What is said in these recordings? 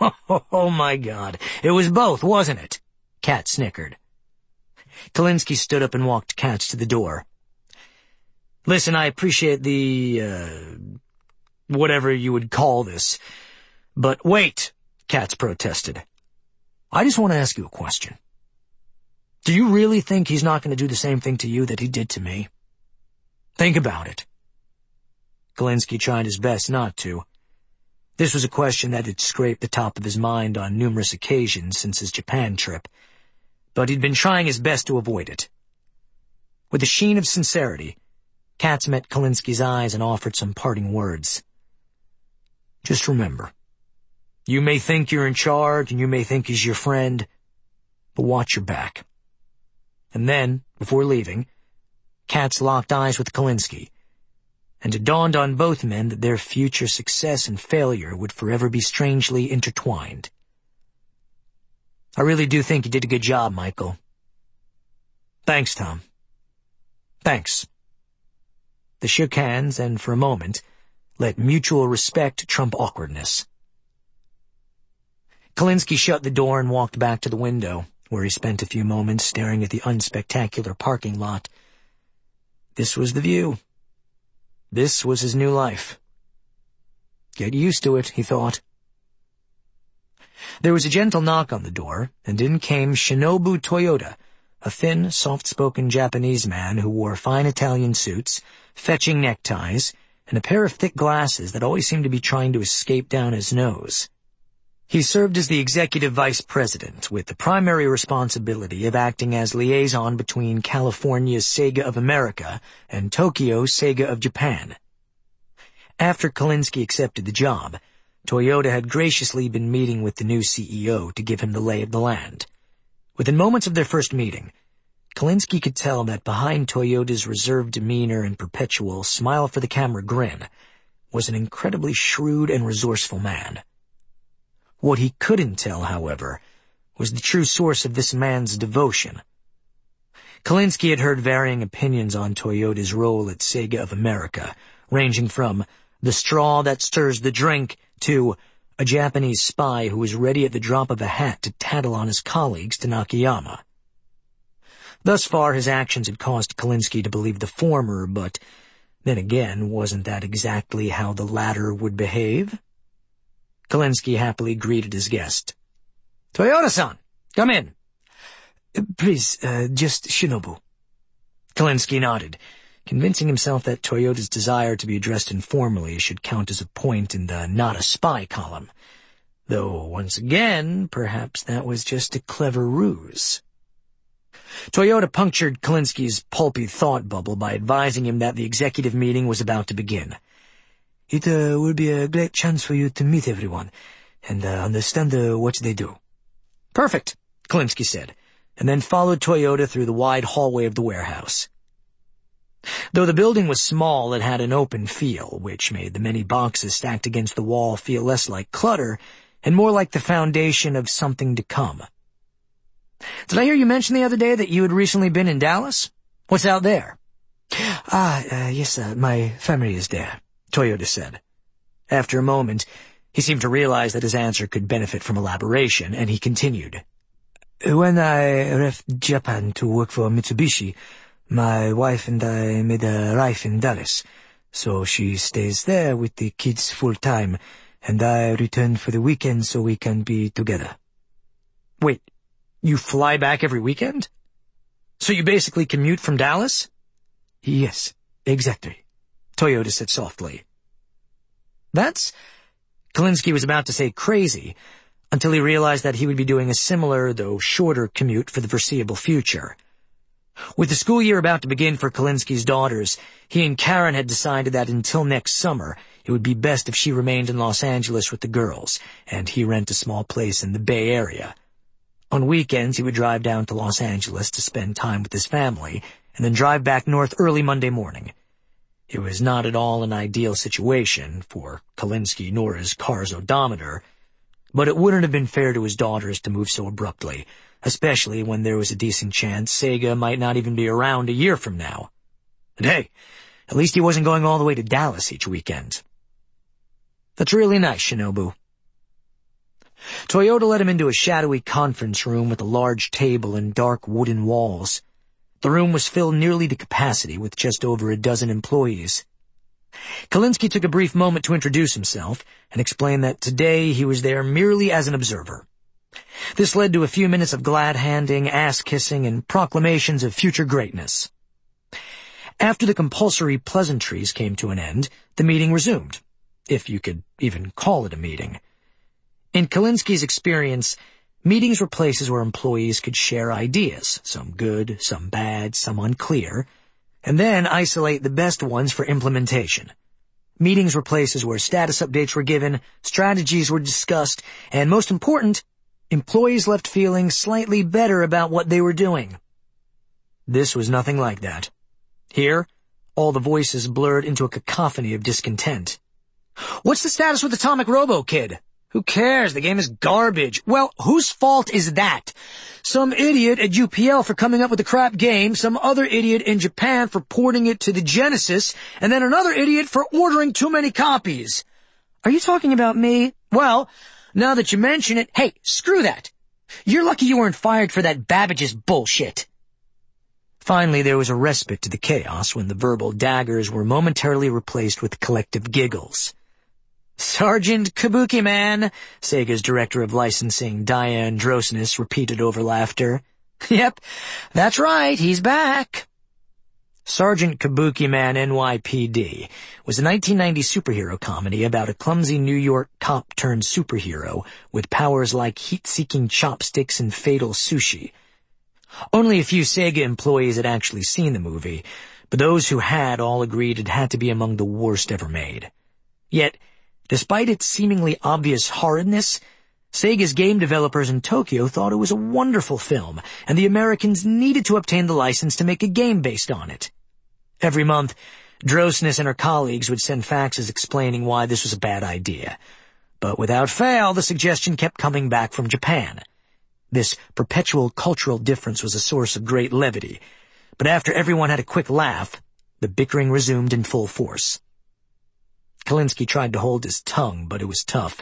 Oh, my God. It was both, wasn't it? Katz snickered. Kalinsky stood up and walked Katz to the door. Listen, I appreciate the, whatever you would call this. But wait, Katz protested. I just want to ask you a question. Do you really think he's not going to do the same thing to you that he did to me? Think about it. Kalinsky tried his best not to. This was a question that had scraped the top of his mind on numerous occasions since his Japan trip, but he'd been trying his best to avoid it. With a sheen of sincerity, Katz met Kalinsky's eyes and offered some parting words. Just remember, you may think you're in charge and you may think he's your friend, but watch your back. And then, before leaving, Katz locked eyes with Kalinsky, and it dawned on both men that their future success and failure would forever be strangely intertwined. I really do think you did a good job, Michael. Thanks, Tom. Thanks. They shook hands and, for a moment, let mutual respect trump awkwardness. Kalinsky shut the door and walked back to the window, where he spent a few moments staring at the unspectacular parking lot. This was the view. This was his new life. Get used to it, he thought. There was a gentle knock on the door, and in came Shinobu Toyota, a thin, soft-spoken Japanese man who wore fine Italian suits, fetching neckties, and a pair of thick glasses that always seemed to be trying to escape down his nose. He served as the executive vice president, with the primary responsibility of acting as liaison between California's Sega of America and Tokyo's Sega of Japan. After Kalinsky accepted the job, Toyota had graciously been meeting with the new CEO to give him the lay of the land. Within moments of their first meeting, Kalinsky could tell that behind Toyota's reserved demeanor and perpetual smile-for-the-camera grin was an incredibly shrewd and resourceful man. What he couldn't tell, however, was the true source of this man's devotion. Kalinsky had heard varying opinions on Toyota's role at Sega of America, ranging from the straw that stirs the drink to a Japanese spy who was ready at the drop of a hat to tattle on his colleagues to Nakayama. Thus far, his actions had caused Kalinsky to believe the former, but then again, wasn't that exactly how the latter would behave? Kalinsky happily greeted his guest. Toyota-san, come in. Please, just Shinobu. Kalinsky nodded, convincing himself that Toyota's desire to be addressed informally should count as a point in the not a spy column. Though, once again, perhaps that was just a clever ruse. Toyota punctured Kalinsky's pulpy thought bubble by advising him that the executive meeting was about to begin. It will be a great chance for you to meet everyone and understand what they do. Perfect, Kalinsky said, and then followed Toyota through the wide hallway of the warehouse. Though the building was small, it had an open feel, which made the many boxes stacked against the wall feel less like clutter and more like the foundation of something to come. Did I hear you mention the other day that you had recently been in Dallas? What's out there? Yes, my family is there, Toyota said. After a moment, he seemed to realize that his answer could benefit from elaboration, and he continued. When I left Japan to work for Mitsubishi, my wife and I made a life in Dallas, so she stays there with the kids full-time, and I return for the weekend so we can be together. Wait, you fly back every weekend? So you basically commute from Dallas? Yes, exactly, Toyota said softly. That's... Kalinsky was about to say crazy, until he realized that he would be doing a similar, though shorter, commute for the foreseeable future. With the school year about to begin for Kalinsky's daughters, he and Karen had decided that until next summer, it would be best if she remained in Los Angeles with the girls, and he rent a small place in the Bay Area. On weekends, he would drive down to Los Angeles to spend time with his family, and then drive back north early Monday morning. It was not at all an ideal situation for Kalinsky nor his car's odometer, but it wouldn't have been fair to his daughters to move so abruptly, especially when there was a decent chance Sega might not even be around a year from now. And hey, at least he wasn't going all the way to Dallas each weekend. That's really nice, Shinobu. Toyota led him into a shadowy conference room with a large table and dark wooden walls. The room was filled nearly to capacity with just over a dozen employees. Kalinsky took a brief moment to introduce himself and explain that today he was there merely as an observer. This led to a few minutes of glad-handing, ass-kissing, and proclamations of future greatness. After the compulsory pleasantries came to an end, the meeting resumed, if you could even call it a meeting. In Kalinsky's experience, meetings were places where employees could share ideas, some good, some bad, some unclear, and then isolate the best ones for implementation. Meetings were places where status updates were given, strategies were discussed, and most important, employees left feeling slightly better about what they were doing. This was nothing like that. Here, all the voices blurred into a cacophony of discontent. "What's the status with Atomic Robo, kid? Who cares? The game is garbage." "Well, whose fault is that? Some idiot at UPL for coming up with a crap game, some other idiot in Japan for porting it to the Genesis, and then another idiot for ordering too many copies." "Are you talking about me?" "Well, now that you mention it, hey, screw that. You're lucky you weren't fired for that Babbage's bullshit." Finally, there was a respite to the chaos when the verbal daggers were momentarily replaced with collective giggles. "Sergeant Kabuki Man," Sega's director of licensing, Diane Drosnis, repeated over laughter. "Yep, that's right, he's back." Sergeant Kabuki Man NYPD was a 1990 superhero comedy about a clumsy New York cop-turned-superhero with powers like heat-seeking chopsticks and fatal sushi. Only a few Sega employees had actually seen the movie, but those who had all agreed it had to be among the worst ever made. Yet, despite its seemingly obvious horridness, Sega's game developers in Tokyo thought it was a wonderful film, and the Americans needed to obtain the license to make a game based on it. Every month, Drosnis and her colleagues would send faxes explaining why this was a bad idea. But without fail, the suggestion kept coming back from Japan. This perpetual cultural difference was a source of great levity, but after everyone had a quick laugh, the bickering resumed in full force. Kalinsky tried to hold his tongue, but it was tough.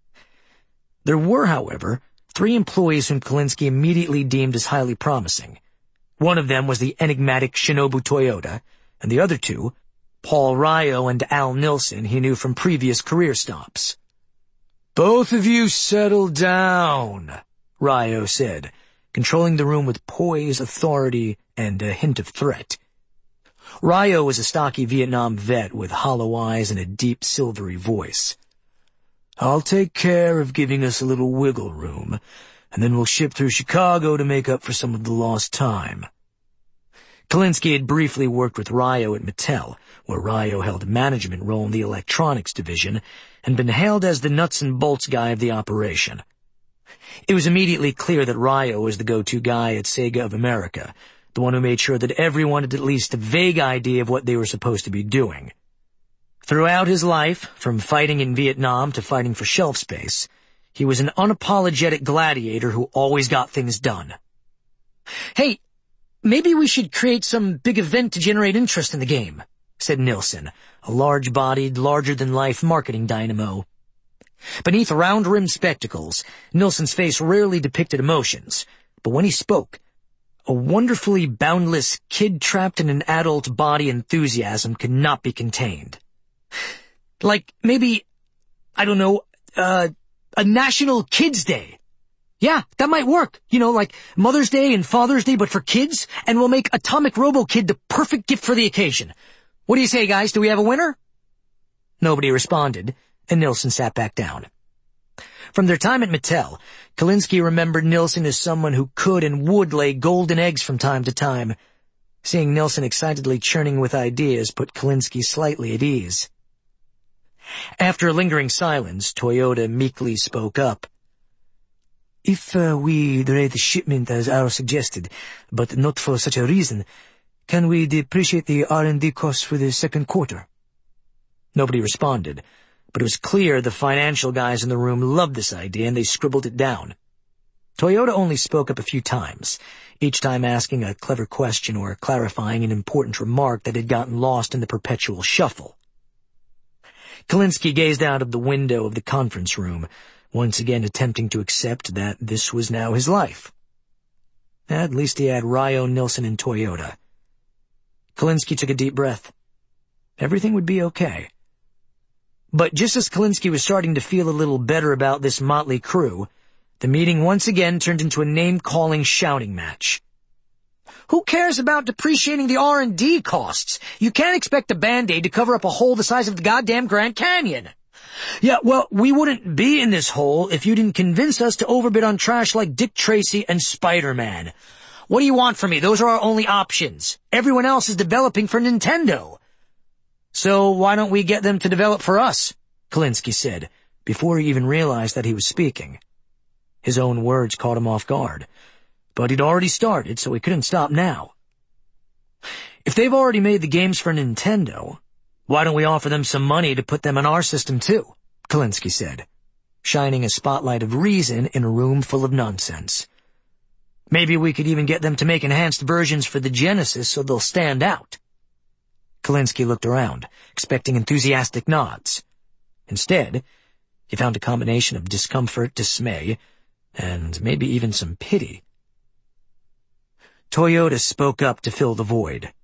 There were, however, 3 employees whom Kalinsky immediately deemed as highly promising. One of them was the enigmatic Shinobu Toyota, and the other 2, Paul Ryo and Al Nilsson, he knew from previous career stops. "Both of you settle down," Ryo said, controlling the room with poise, authority, and a hint of threat. Ryo was a stocky Vietnam vet with hollow eyes and a deep, silvery voice. "I'll take care of giving us a little wiggle room, and then we'll ship through Chicago to make up for some of the lost time." Kalinsky had briefly worked with Ryo at Mattel, where Ryo held a management role in the electronics division, and been hailed as the nuts and bolts guy of the operation. It was immediately clear that Ryo was the go-to guy at Sega of America, the one who made sure that everyone had at least a vague idea of what they were supposed to be doing. Throughout his life, from fighting in Vietnam to fighting for shelf space, he was an unapologetic gladiator who always got things done. "Hey, maybe we should create some big event to generate interest in the game," said Nilsson, a large-bodied, larger-than-life marketing dynamo. Beneath round-rimmed spectacles, Nilsson's face rarely depicted emotions, but when he spoke, a wonderfully boundless, kid-trapped in an adult body enthusiasm could not be contained. "Like, maybe, I don't know, a National Kids Day. Yeah, that might work. You know, like Mother's Day and Father's Day, but for kids, and we'll make Atomic Robo Kid the perfect gift for the occasion. What do you say, guys? Do we have a winner?" Nobody responded, and Nilsson sat back down. From their time at Mattel, Kalinsky remembered Nilsson as someone who could and would lay golden eggs from time to time. Seeing Nilsson excitedly churning with ideas put Kalinsky slightly at ease. After a lingering silence, Toyota meekly spoke up. "If we delay the shipment as Al suggested, but not for such a reason, can we depreciate the R&D costs for the second quarter?" Nobody responded, but it was clear the financial guys in the room loved this idea and they scribbled it down. Toyota only spoke up a few times, each time asking a clever question or clarifying an important remark that had gotten lost in the perpetual shuffle. Kalinsky gazed out of the window of the conference room, once again attempting to accept that this was now his life. At least he had Ryo, Nilsson, and Toyota. Kalinsky took a deep breath. Everything would be okay. But just as Kalinsky was starting to feel a little better about this motley crew, the meeting once again turned into a name-calling shouting match. Who cares about depreciating the R&D costs? You can't expect a Band-Aid to cover up a hole the size of the goddamn Grand Canyon. Yeah, well, we wouldn't be in this hole if you didn't convince us to overbid on trash like Dick Tracy and Spider-Man. What do you want from me? Those are our only options. Everyone else is developing for Nintendo. So why don't we get them to develop for us? Kalinsky said, before he even realized that he was speaking. His own words caught him off guard. But he'd already started, so he couldn't stop now. If they've already made the games for Nintendo, why don't we offer them some money to put them on our system too? Kalinsky said, shining a spotlight of reason in a room full of nonsense. Maybe we could even get them to make enhanced versions for the Genesis so they'll stand out. Kalinsky looked around, expecting enthusiastic nods. Instead, he found a combination of discomfort, dismay, and maybe even some pity. Toyota spoke up to fill the void.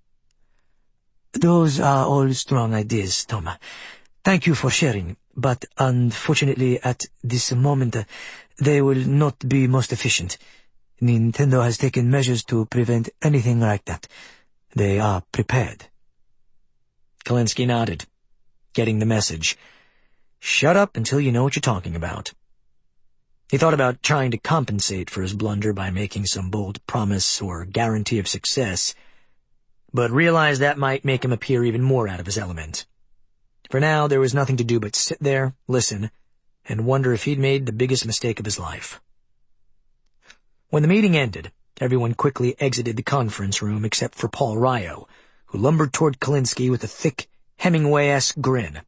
Those are all strong ideas, Tom. Thank you for sharing, but unfortunately at this moment they will not be most efficient. Nintendo has taken measures to prevent anything like that. They are prepared. Kalinsky nodded, getting the message. Shut up until you know what you're talking about. He thought about trying to compensate for his blunder by making some bold promise or guarantee of success, but realized that might make him appear even more out of his element. For now, there was nothing to do but sit there, listen, and wonder if he'd made the biggest mistake of his life. When the meeting ended, everyone quickly exited the conference room except for Paul Ryo, who lumbered toward Kalinsky with a thick, Hemingway-esque grin.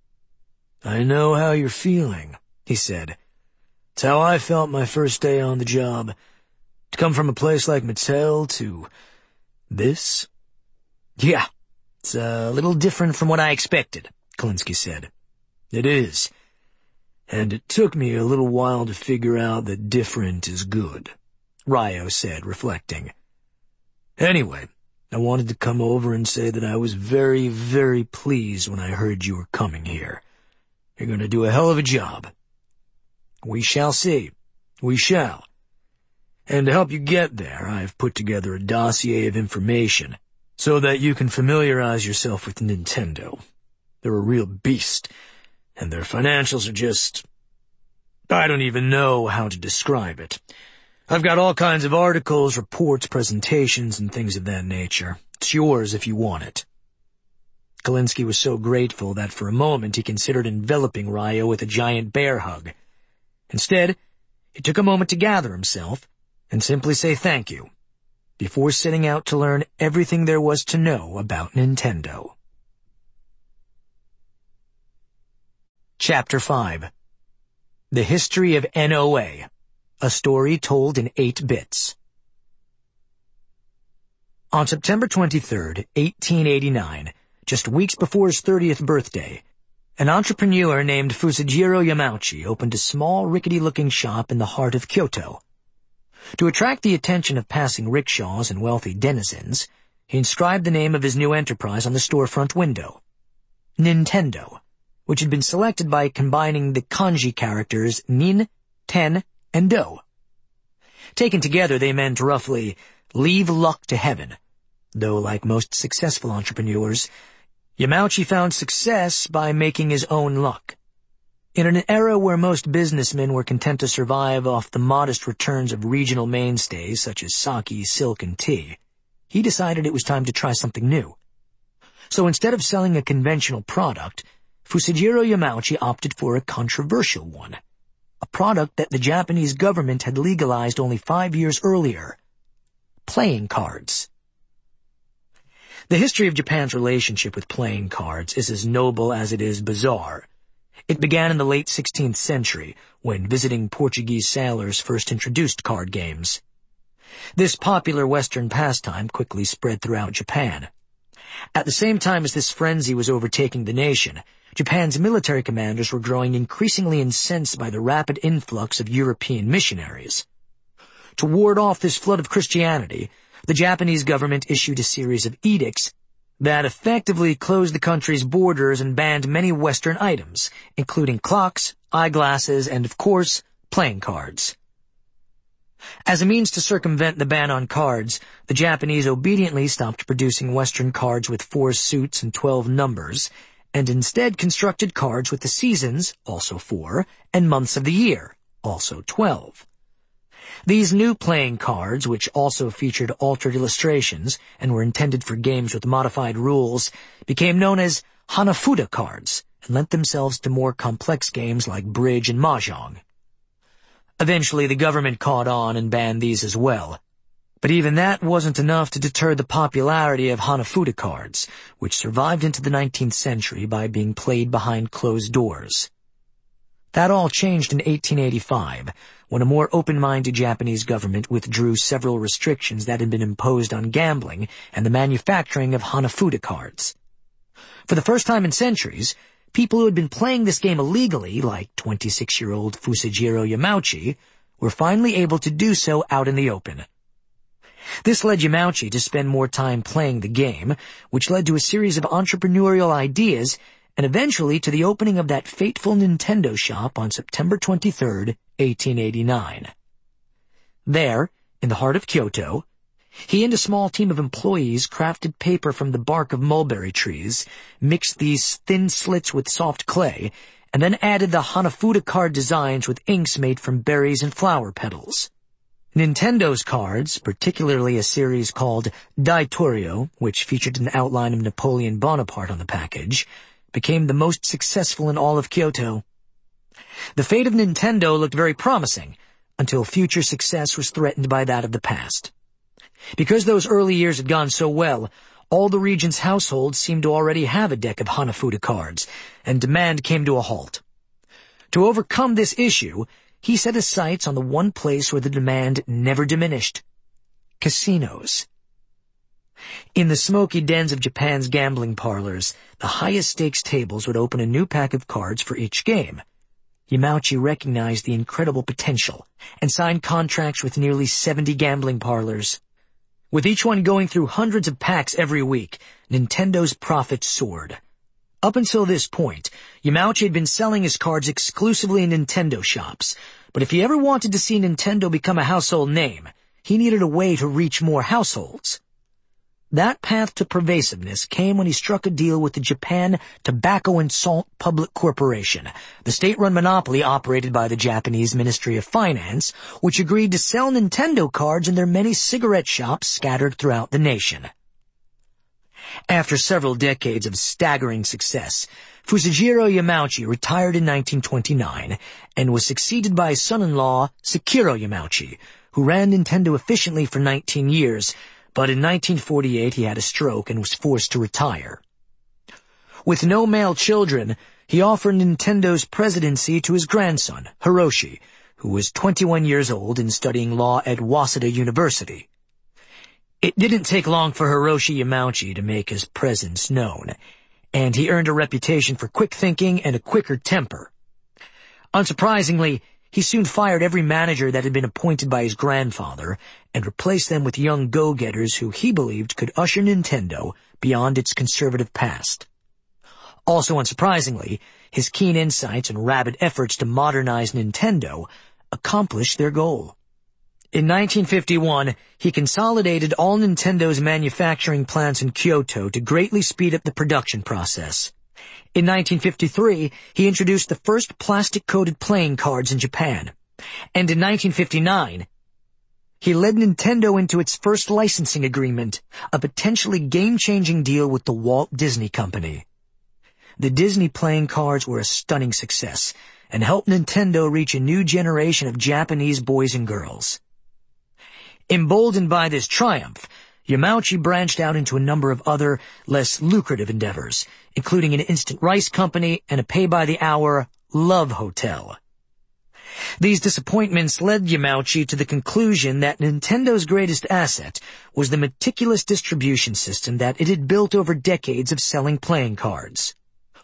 "I know how you're feeling," he said. "It's how I felt my first day on the job. To come from a place like Mattel to this?" "Yeah, it's a little different from what I expected," Kalinsky said. "It is. And it took me a little while to figure out that different is good," Ryo said, reflecting. "Anyway, I wanted to come over and say that I was very, very pleased when I heard you were coming here. You're going to do a hell of a job." "We shall see. We shall. And to help you get there, I've put together a dossier of information so that you can familiarize yourself with Nintendo. They're a real beast, and their financials are just... I don't even know how to describe it. I've got all kinds of articles, reports, presentations, and things of that nature. It's yours if you want it." Kalinsky was so grateful that for a moment he considered enveloping Ryo with a giant bear hug. Instead, he took a moment to gather himself and simply say thank you, before setting out to learn everything there was to know about Nintendo. Chapter 5. The History of NOA, a story told in 8 bits. On September 23, 1889, just weeks before his 30th birthday, an entrepreneur named Fusajiro Yamauchi opened a small, rickety-looking shop in the heart of Kyoto. To attract the attention of passing rickshaws and wealthy denizens, he inscribed the name of his new enterprise on the storefront window, Nintendo, which had been selected by combining the kanji characters Nin, Ten, and Do. Taken together, they meant roughly, leave luck to heaven, though like most successful entrepreneurs, Yamauchi found success by making his own luck. In an era where most businessmen were content to survive off the modest returns of regional mainstays such as sake, silk, and tea, he decided it was time to try something new. So instead of selling a conventional product, Fusajiro Yamauchi opted for a controversial one, a product that the Japanese government had legalized only 5 years earlier: playing cards. The history of Japan's relationship with playing cards is as noble as it is bizarre. It began in the late 16th century, when visiting Portuguese sailors first introduced card games. This popular Western pastime quickly spread throughout Japan. At the same time as this frenzy was overtaking the nation, Japan's military commanders were growing increasingly incensed by the rapid influx of European missionaries. To ward off this flood of Christianity, the Japanese government issued a series of edicts that effectively closed the country's borders and banned many Western items, including clocks, eyeglasses, and, of course, playing cards. As a means to circumvent the ban on cards, the Japanese obediently stopped producing Western cards with 4 suits and 12 numbers, and instead constructed cards with the seasons, also 4, and months of the year, also 12. These new playing cards, which also featured altered illustrations and were intended for games with modified rules, became known as Hanafuda cards and lent themselves to more complex games like bridge and mahjong. Eventually, the government caught on and banned these as well. But even that wasn't enough to deter the popularity of Hanafuda cards, which survived into the 19th century by being played behind closed doors. That all changed in 1885, when a more open-minded Japanese government withdrew several restrictions that had been imposed on gambling and the manufacturing of Hanafuda cards. For the first time in centuries, people who had been playing this game illegally, like 26-year-old Fusajiro Yamauchi, were finally able to do so out in the open. This led Yamauchi to spend more time playing the game, which led to a series of entrepreneurial ideas and eventually to the opening of that fateful Nintendo shop on September 23, 1889. There, in the heart of Kyoto, he and a small team of employees crafted paper from the bark of mulberry trees, mixed these thin slits with soft clay, and then added the Hanafuda card designs with inks made from berries and flower petals. Nintendo's cards, particularly a series called Daitorio, which featured an outline of Napoleon Bonaparte on the package, became the most successful in all of Kyoto. The fate of Nintendo looked very promising, until future success was threatened by that of the past. Because those early years had gone so well, all the region's households seemed to already have a deck of Hanafuda cards, and demand came to a halt. To overcome this issue, he set his sights on the one place where the demand never diminished: casinos. In the smoky dens of Japan's gambling parlors, the highest stakes tables would open a new pack of cards for each game. Yamauchi recognized the incredible potential and signed contracts with nearly 70 gambling parlors. With each one going through hundreds of packs every week, Nintendo's profits soared. Up until this point, Yamauchi had been selling his cards exclusively in Nintendo shops, but if he ever wanted to see Nintendo become a household name, he needed a way to reach more households. That path to pervasiveness came when he struck a deal with the Japan Tobacco and Salt Public Corporation, the state-run monopoly operated by the Japanese Ministry of Finance, which agreed to sell Nintendo cards in their many cigarette shops scattered throughout the nation. After several decades of staggering success, Fusajiro Yamauchi retired in 1929 and was succeeded by his son-in-law, Sekiro Yamauchi, who ran Nintendo efficiently for 19 years, but in 1948 he had a stroke and was forced to retire. With no male children, he offered Nintendo's presidency to his grandson, Hiroshi, who was 21 years old and studying law at Waseda University. It didn't take long for Hiroshi Yamauchi to make his presence known, and he earned a reputation for quick thinking and a quicker temper. Unsurprisingly, he soon fired every manager that had been appointed by his grandfather and replaced them with young go-getters who he believed could usher Nintendo beyond its conservative past. Also unsurprisingly, his keen insights and rapid efforts to modernize Nintendo accomplished their goal. In 1951, he consolidated all Nintendo's manufacturing plants in Kyoto to greatly speed up the production process. In 1953, he introduced the first plastic-coated playing cards in Japan. And in 1959, he led Nintendo into its first licensing agreement, a potentially game-changing deal with the Walt Disney Company. The Disney playing cards were a stunning success and helped Nintendo reach a new generation of Japanese boys and girls. Emboldened by this triumph, Yamauchi branched out into a number of other, less lucrative endeavors, including an instant rice company and a pay-by-the-hour love hotel. These disappointments led Yamauchi to the conclusion that Nintendo's greatest asset was the meticulous distribution system that it had built over decades of selling playing cards.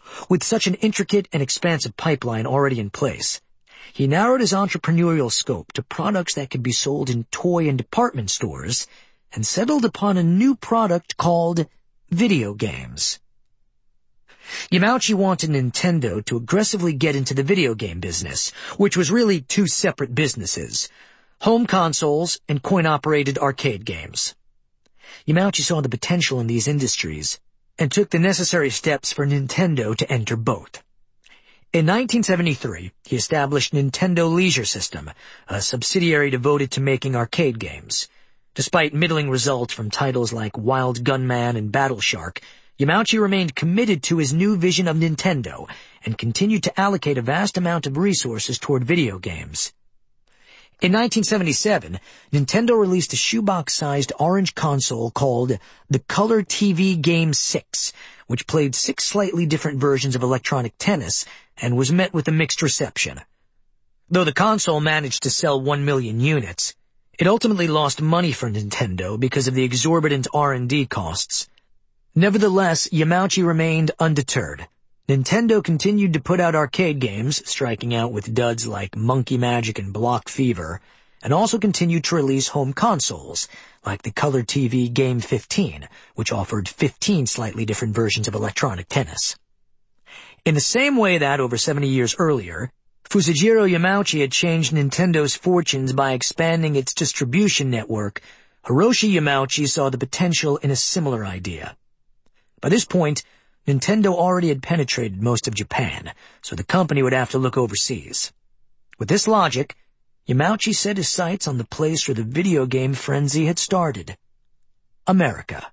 With such an intricate and expansive pipeline already in place, he narrowed his entrepreneurial scope to products that could be sold in toy and department stores and settled upon a new product called video games. Yamauchi wanted Nintendo to aggressively get into the video game business, which was really two separate businesses: home consoles and coin-operated arcade games. Yamauchi saw the potential in these industries and took the necessary steps for Nintendo to enter both. In 1973, he established Nintendo Leisure System, a subsidiary devoted to making arcade games. Despite middling results from titles like Wild Gunman and Battle Shark, Yamauchi remained committed to his new vision of Nintendo and continued to allocate a vast amount of resources toward video games. In 1977, Nintendo released a shoebox-sized orange console called the Color TV Game 6, which played 6 slightly different versions of electronic tennis and was met with a mixed reception. Though the console managed to sell 1 million units, it ultimately lost money for Nintendo because of the exorbitant R&D costs. Nevertheless, Yamauchi remained undeterred. Nintendo continued to put out arcade games, striking out with duds like Monkey Magic and Block Fever, and also continued to release home consoles, like the Color TV Game 15, which offered 15 slightly different versions of electronic tennis. In the same way that, over 70 years earlier, Fusajiro Yamauchi had changed Nintendo's fortunes by expanding its distribution network, Hiroshi Yamauchi saw the potential in a similar idea. By this point, Nintendo already had penetrated most of Japan, so the company would have to look overseas. With this logic, Yamauchi set his sights on the place where the video game frenzy had started: America.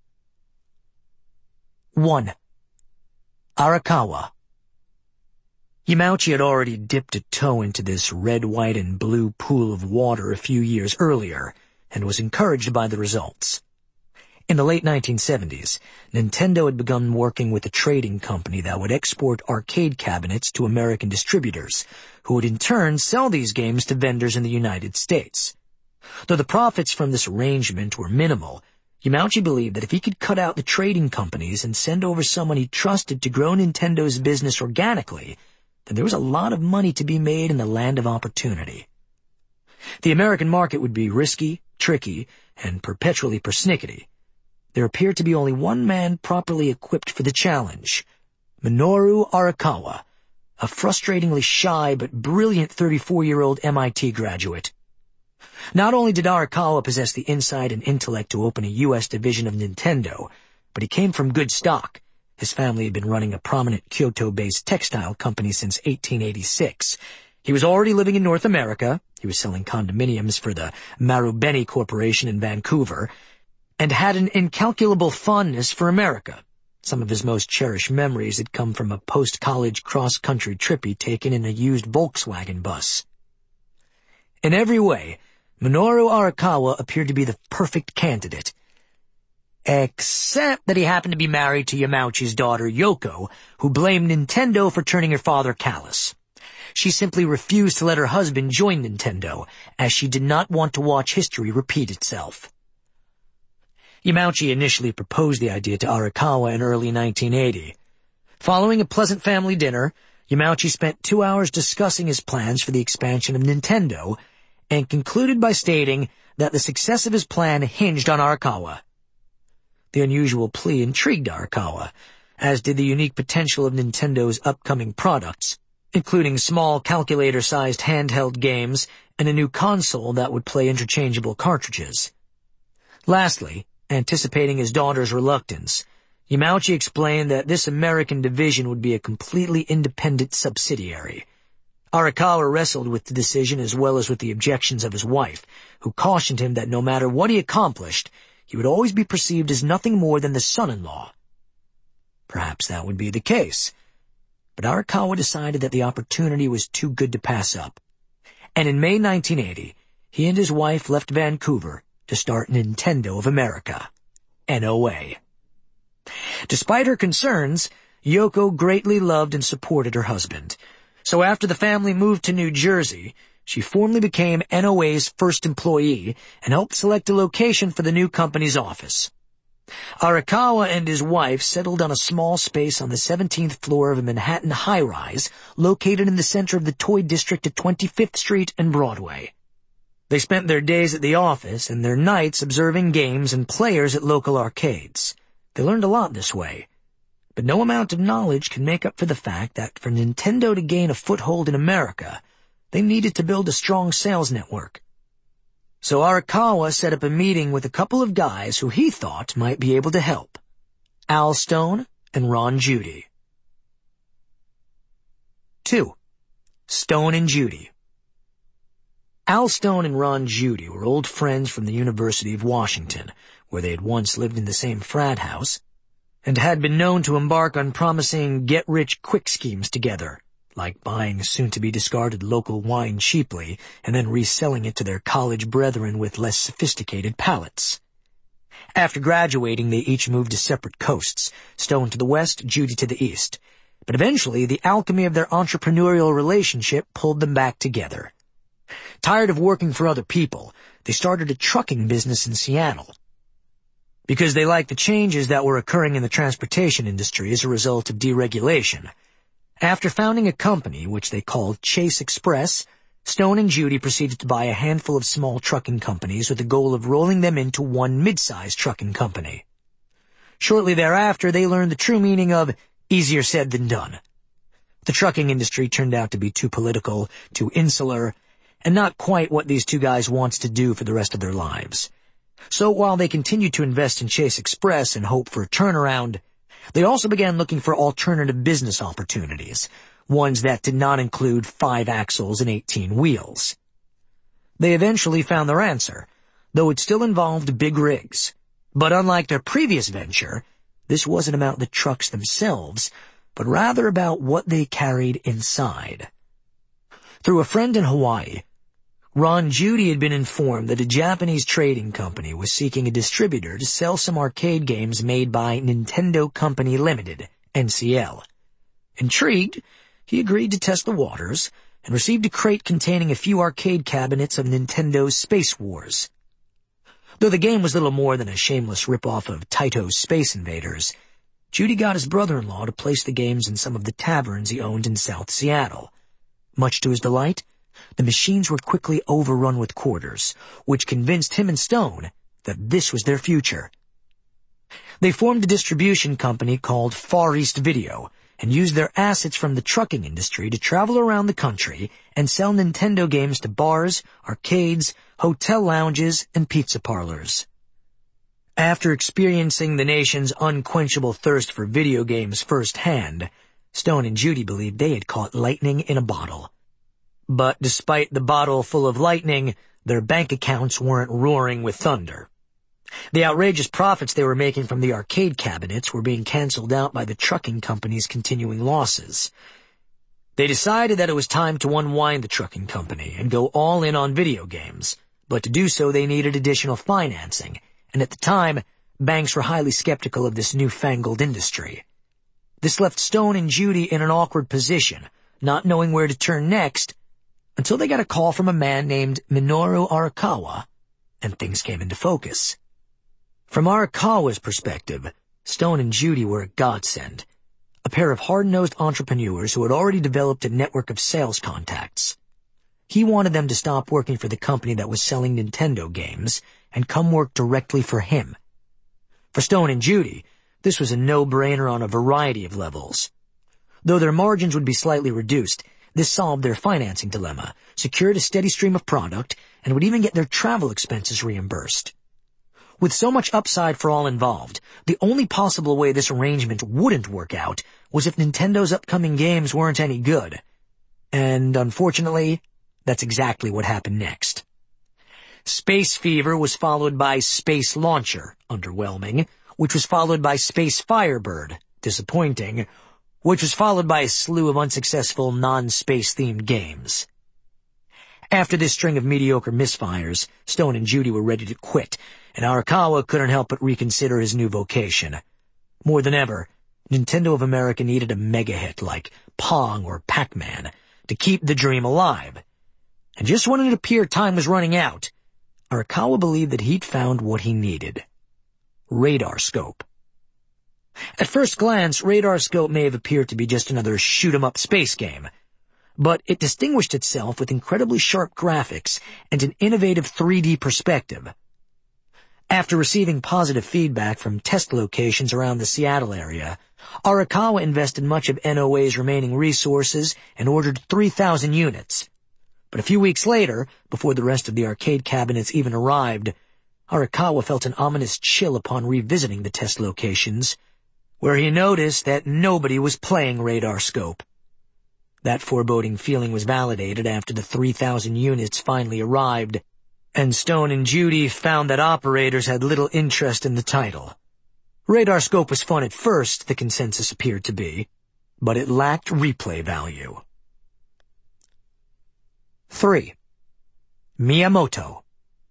1. Arakawa. Yamauchi had already dipped a toe into this red, white, and blue pool of water a few years earlier, and was encouraged by the results. In the late 1970s, Nintendo had begun working with a trading company that would export arcade cabinets to American distributors, who would in turn sell these games to vendors in the United States. Though the profits from this arrangement were minimal, Yamauchi believed that if he could cut out the trading companies and send over someone he trusted to grow Nintendo's business organically, then there was a lot of money to be made in the land of opportunity. The American market would be risky, tricky, and perpetually persnickety. There appeared to be only one man properly equipped for the challenge: Minoru Arakawa, a frustratingly shy but brilliant 34-year-old MIT graduate. Not only did Arakawa possess the insight and intellect to open a U.S. division of Nintendo, but he came from good stock. His family had been running a prominent Kyoto-based textile company since 1886. He was already living in North America. He was selling condominiums for the Marubeni Corporation in Vancouver, and had an incalculable fondness for America. Some of his most cherished memories had come from a post-college cross-country trip he'd taken in a used Volkswagen bus. In every way, Minoru Arakawa appeared to be the perfect candidate, except that he happened to be married to Yamauchi's daughter Yoko, who blamed Nintendo for turning her father callous. She simply refused to let her husband join Nintendo, as she did not want to watch history repeat itself. Yamauchi initially proposed the idea to Arakawa in early 1980. Following a pleasant family dinner, Yamauchi spent 2 hours discussing his plans for the expansion of Nintendo, and concluded by stating that the success of his plan hinged on Arakawa. The unusual plea intrigued Arakawa, as did the unique potential of Nintendo's upcoming products, including small calculator-sized handheld games and a new console that would play interchangeable cartridges. Lastly, anticipating his daughter's reluctance, Yamauchi explained that this American division would be a completely independent subsidiary. Arakawa wrestled with the decision as well as with the objections of his wife, who cautioned him that no matter what he accomplished, he would always be perceived as nothing more than the son-in-law. Perhaps that would be the case, but Arakawa decided that the opportunity was too good to pass up. And in May 1980, he and his wife left Vancouver to start Nintendo of America, NOA. Despite her concerns, Yoko greatly loved and supported her husband. So after the family moved to New Jersey, she formally became NOA's first employee and helped select a location for the new company's office. Arakawa and his wife settled on a small space on the 17th floor of a Manhattan high-rise located in the center of the toy district at 25th Street and Broadway. They spent their days at the office and their nights observing games and players at local arcades. They learned a lot this way. But no amount of knowledge can make up for the fact that for Nintendo to gain a foothold in America, they needed to build a strong sales network. So Arakawa set up a meeting with a couple of guys who he thought might be able to help. Al Stone and Ron Judy. 2. Stone and Judy. Al Stone and Ron Judy were old friends from the University of Washington, where they had once lived in the same frat house, and had been known to embark on promising get-rich-quick schemes together, like buying soon-to-be-discarded local wine cheaply and then reselling it to their college brethren with less sophisticated palates. After graduating, they each moved to separate coasts, Stone to the west, Judy to the east. But eventually, the alchemy of their entrepreneurial relationship pulled them back together. Tired of working for other people, they started a trucking business in Seattle. Because they liked the changes that were occurring in the transportation industry as a result of deregulation. After founding a company, which they called Chase Express, Stone and Judy proceeded to buy a handful of small trucking companies with the goal of rolling them into one mid-sized trucking company. Shortly thereafter, they learned the true meaning of easier said than done. The trucking industry turned out to be too political, too insular, and not quite what these two guys wanted to do for the rest of their lives. So while they continued to invest in Chase Express and hope for a turnaround, they also began looking for alternative business opportunities, ones that did not include 5 axles and 18 wheels. They eventually found their answer, though it still involved big rigs. But unlike their previous venture, this wasn't about the trucks themselves, but rather about what they carried inside. Through a friend in Hawaii, Ron Judy had been informed that a Japanese trading company was seeking a distributor to sell some arcade games made by Nintendo Company Limited, NCL. Intrigued, he agreed to test the waters and received a crate containing a few arcade cabinets of Nintendo's Space Wars. Though the game was little more than a shameless rip-off of Taito's Space Invaders, Judy got his brother-in-law to place the games in some of the taverns he owned in South Seattle. Much to his delight, the machines were quickly overrun with quarters, which convinced him and Stone that this was their future. They formed a distribution company called Far East Video and used their assets from the trucking industry to travel around the country and sell Nintendo games to bars, arcades, hotel lounges, and pizza parlors. After experiencing the nation's unquenchable thirst for video games firsthand, Stone and Judy believed they had caught lightning in a bottle. But despite the bottle full of lightning, their bank accounts weren't roaring with thunder. The outrageous profits they were making from the arcade cabinets were being canceled out by the trucking company's continuing losses. They decided that it was time to unwind the trucking company and go all in on video games, but to do so they needed additional financing, and at the time, banks were highly skeptical of this newfangled industry. This left Stone and Judy in an awkward position, not knowing where to turn next, until they got a call from a man named Minoru Arakawa, and things came into focus. From Arakawa's perspective, Stone and Judy were a godsend, a pair of hard-nosed entrepreneurs who had already developed a network of sales contacts. He wanted them to stop working for the company that was selling Nintendo games and come work directly for him. For Stone and Judy, this was a no-brainer on a variety of levels. Though their margins would be slightly reduced, this solved their financing dilemma, secured a steady stream of product, and would even get their travel expenses reimbursed. With so much upside for all involved, the only possible way this arrangement wouldn't work out was if Nintendo's upcoming games weren't any good. And unfortunately, that's exactly what happened next. Space Fever was followed by Space Launcher, underwhelming, which was followed by Space Firebird, disappointing, which was followed by a slew of unsuccessful non-space-themed games. After this string of mediocre misfires, Stone and Judy were ready to quit, and Arakawa couldn't help but reconsider his new vocation. More than ever, Nintendo of America needed a mega-hit like Pong or Pac-Man to keep the dream alive. And just when it appeared time was running out, Arakawa believed that he'd found what he needed. Radarscope. At first glance, Radarscope may have appeared to be just another shoot-'em-up space game, but it distinguished itself with incredibly sharp graphics and an innovative 3D perspective. After receiving positive feedback from test locations around the Seattle area, Arakawa invested much of NOA's remaining resources and ordered 3,000 units. But a few weeks later, before the rest of the arcade cabinets even arrived, Arakawa felt an ominous chill upon revisiting the test locations, where he noticed that nobody was playing Radarscope. That foreboding feeling was validated after the 3,000 units finally arrived, and Stone and Judy found that operators had little interest in the title. Radarscope was fun at first, the consensus appeared to be, but it lacked replay value. 3. Miyamoto.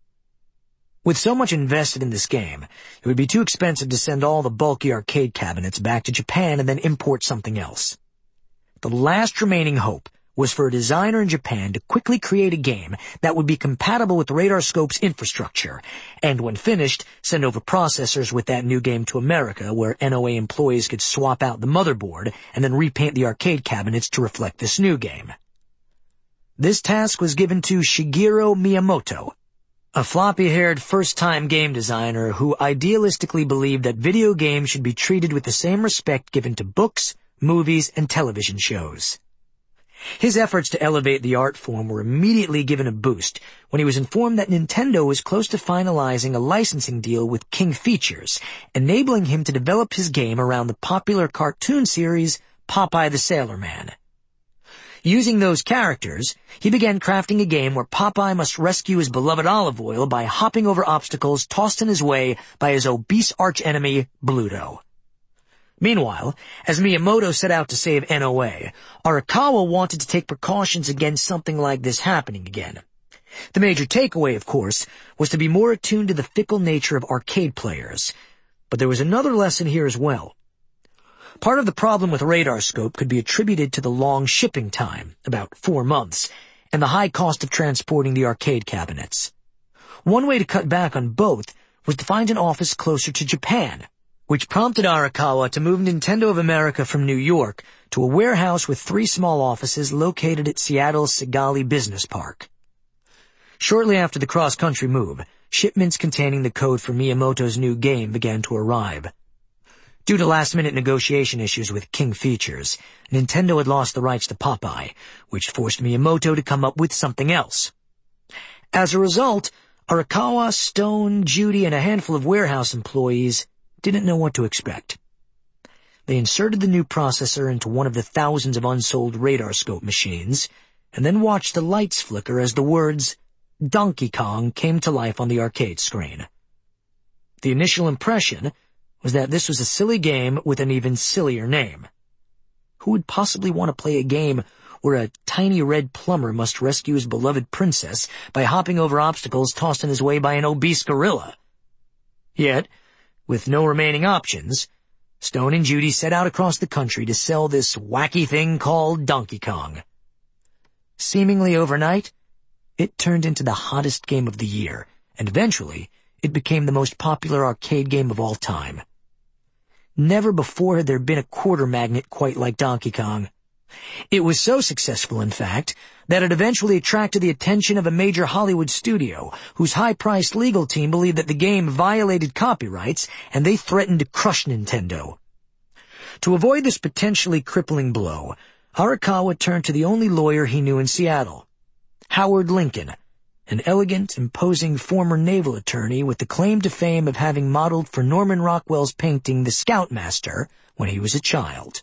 With so much invested in this game, it would be too expensive to send all the bulky arcade cabinets back to Japan and then import something else. The last remaining hope was for a designer in Japan to quickly create a game that would be compatible with Radarscope's infrastructure, and when finished, send over processors with that new game to America, where NOA employees could swap out the motherboard and then repaint the arcade cabinets to reflect this new game. This task was given to Shigeru Miyamoto, a floppy-haired first-time game designer who idealistically believed that video games should be treated with the same respect given to books, movies, and television shows. His efforts to elevate the art form were immediately given a boost when he was informed that Nintendo was close to finalizing a licensing deal with King Features, enabling him to develop his game around the popular cartoon series Popeye the Sailor Man. Using those characters, he began crafting a game where Popeye must rescue his beloved Olive Oyl by hopping over obstacles tossed in his way by his obese archenemy, Bluto. Meanwhile, as Miyamoto set out to save NOA, Arakawa wanted to take precautions against something like this happening again. The major takeaway, of course, was to be more attuned to the fickle nature of arcade players. But there was another lesson here as well. Part of the problem with Radarscope could be attributed to the long shipping time, about 4 months, and the high cost of transporting the arcade cabinets. One way to cut back on both was to find an office closer to Japan, which prompted Arakawa to move Nintendo of America from New York to a warehouse with 3 small offices located at Seattle's Sigali Business Park. Shortly after the cross-country move, shipments containing the code for Miyamoto's new game began to arrive. Due to last-minute negotiation issues with King Features, Nintendo had lost the rights to Popeye, which forced Miyamoto to come up with something else. As a result, Arakawa, Stone, Judy, and a handful of warehouse employees didn't know what to expect. They inserted the new processor into one of the thousands of unsold Radarscope machines, and then watched the lights flicker as the words Donkey Kong came to life on the arcade screen. The initial impression was that this was a silly game with an even sillier name. Who would possibly want to play a game where a tiny red plumber must rescue his beloved princess by hopping over obstacles tossed in his way by an obese gorilla? Yet, with no remaining options, Stone and Judy set out across the country to sell this wacky thing called Donkey Kong. Seemingly overnight, it turned into the hottest game of the year, and eventually, it became the most popular arcade game of all time. Never before had there been a quarter magnet quite like Donkey Kong. It was so successful, in fact, that it eventually attracted the attention of a major Hollywood studio, whose high-priced legal team believed that the game violated copyrights, and they threatened to crush Nintendo. To avoid this potentially crippling blow, Arakawa turned to the only lawyer he knew in Seattle, Howard Lincoln, an elegant, imposing former naval attorney with the claim to fame of having modeled for Norman Rockwell's painting The Scoutmaster when he was a child.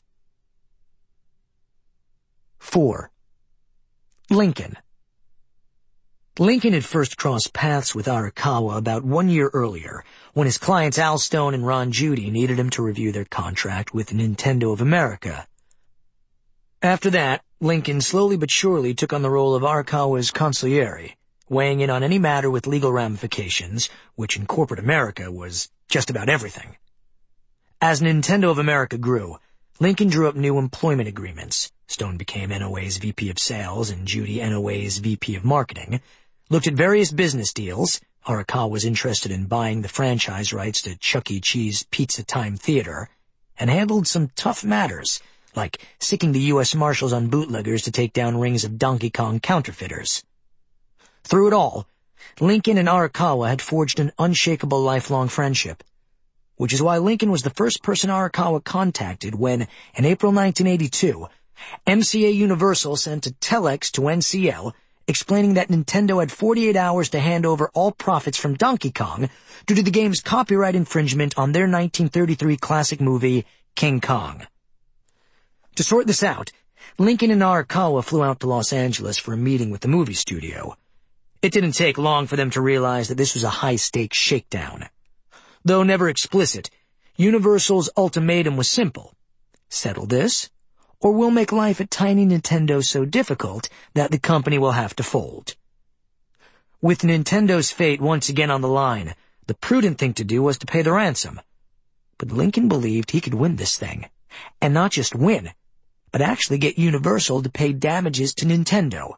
4. Lincoln. Lincoln had first crossed paths with Arakawa about 1 year earlier, when his clients Al Stone and Ron Judy needed him to review their contract with Nintendo of America. After that, Lincoln slowly but surely took on the role of Arakawa's consigliere, weighing in on any matter with legal ramifications, which in corporate America was just about everything. As Nintendo of America grew, Lincoln drew up new employment agreements. Stone became NOA's VP of Sales and Judy NOA's VP of Marketing, looked at various business deals, Arakawa was interested in buying the franchise rights to Chuck E. Cheese Pizza Time Theater, and handled some tough matters, like sicking the U.S. Marshals on bootleggers to take down rings of Donkey Kong counterfeiters. Through it all, Lincoln and Arakawa had forged an unshakable lifelong friendship, which is why Lincoln was the first person Arakawa contacted when, in April 1982, MCA Universal sent a telex to NCL explaining that Nintendo had 48 hours to hand over all profits from Donkey Kong due to the game's copyright infringement on their 1933 classic movie, King Kong. To sort this out, Lincoln and Arakawa flew out to Los Angeles for a meeting with the movie studio. It didn't take long for them to realize that this was a high-stakes shakedown. Though never explicit, Universal's ultimatum was simple. Settle this, or we'll make life at Tiny Nintendo so difficult that the company will have to fold. With Nintendo's fate once again on the line, the prudent thing to do was to pay the ransom. But Lincoln believed he could win this thing. And not just win, but actually get Universal to pay damages to Nintendo.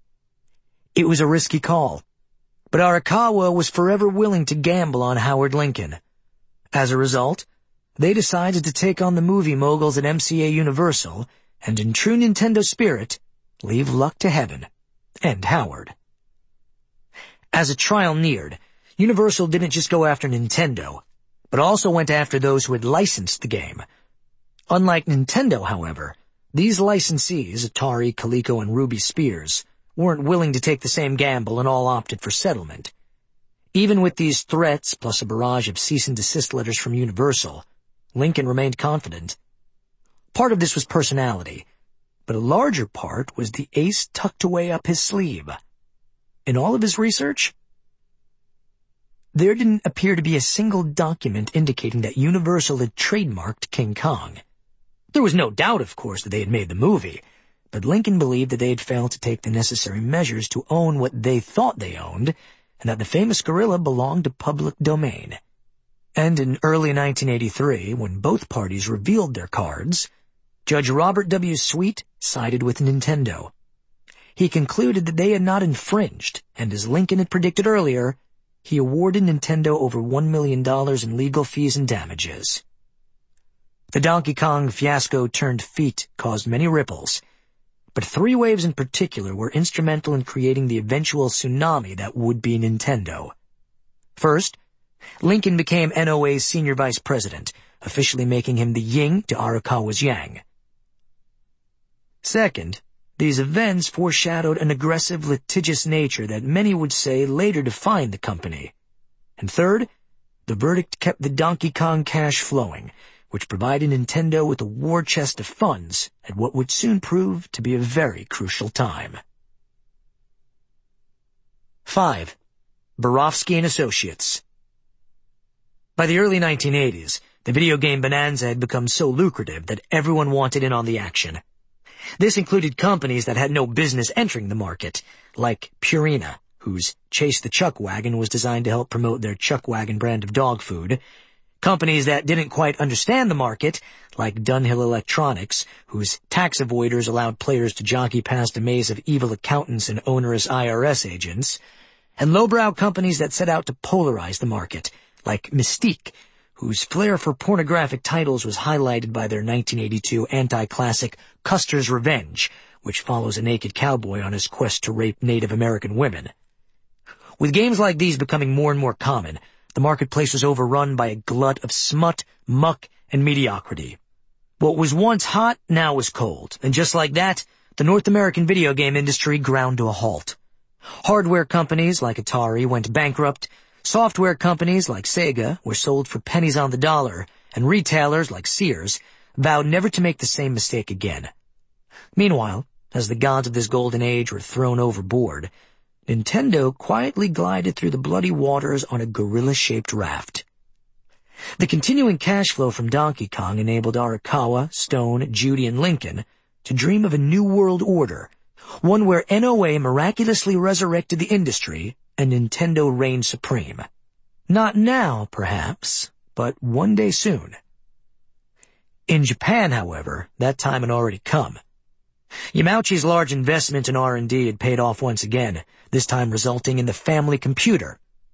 It was a risky call, but Arakawa was forever willing to gamble on Howard Lincoln. As a result, they decided to take on the movie moguls at MCA Universal and, in true Nintendo spirit, leave luck to heaven and Howard. As a trial neared, Universal didn't just go after Nintendo, but also went after those who had licensed the game. Unlike Nintendo, however, these licensees, Atari, Coleco, and Ruby Spears, weren't willing to take the same gamble and all opted for settlement. Even with these threats, plus a barrage of cease and desist letters from Universal, Lincoln remained confident. Part of this was personality, but a larger part was the ace tucked away up his sleeve. In all of his research, there didn't appear to be a single document indicating that Universal had trademarked King Kong. There was no doubt, of course, that they had made the movie, but Lincoln believed that they had failed to take the necessary measures to own what they thought they owned, and that the famous gorilla belonged to public domain. And in early 1983, when both parties revealed their cards, Judge Robert W. Sweet sided with Nintendo. He concluded that they had not infringed, and as Lincoln had predicted earlier, he awarded Nintendo over $1 million in legal fees and damages. The Donkey Kong fiasco-turned-feat caused many ripples, but three waves in particular were instrumental in creating the eventual tsunami that would be Nintendo. First, Lincoln became NOA's senior vice president, officially making him the yin to Arakawa's yang. Second, these events foreshadowed an aggressive, litigious nature that many would say later defined the company. And third, the verdict kept the Donkey Kong cash flowing, which provided Nintendo with a war chest of funds at what would soon prove to be a very crucial time. 5. Borofsky and Associates. By the early 1980s, the video game bonanza had become so lucrative that everyone wanted in on the action. This included companies that had no business entering the market, like Purina, whose Chase the Chuck Wagon was designed to help promote their Chuck Wagon brand of dog food, companies that didn't quite understand the market, like Dunhill Electronics, whose tax avoiders allowed players to jockey past a maze of evil accountants and onerous IRS agents, and lowbrow companies that set out to polarize the market, like Mystique, whose flair for pornographic titles was highlighted by their 1982 anti-classic Custer's Revenge, which follows a naked cowboy on his quest to rape Native American women. With games like these becoming more and more common, the marketplace was overrun by a glut of smut, muck, and mediocrity. What was once hot now was cold, and just like that, the North American video game industry ground to a halt. Hardware companies like Atari went bankrupt, software companies like Sega were sold for pennies on the dollar, and retailers like Sears vowed never to make the same mistake again. Meanwhile, as the gods of this golden age were thrown overboard, Nintendo quietly glided through the bloody waters on a gorilla-shaped raft. The continuing cash flow from Donkey Kong enabled Arakawa, Stone, Judy, and Lincoln to dream of a new world order, one where NOA miraculously resurrected the industry and Nintendo reigned supreme. Not now, perhaps, but one day soon. In Japan, however, that time had already come. Yamauchi's large investment in R&D had paid off once again, this time resulting in the family computer.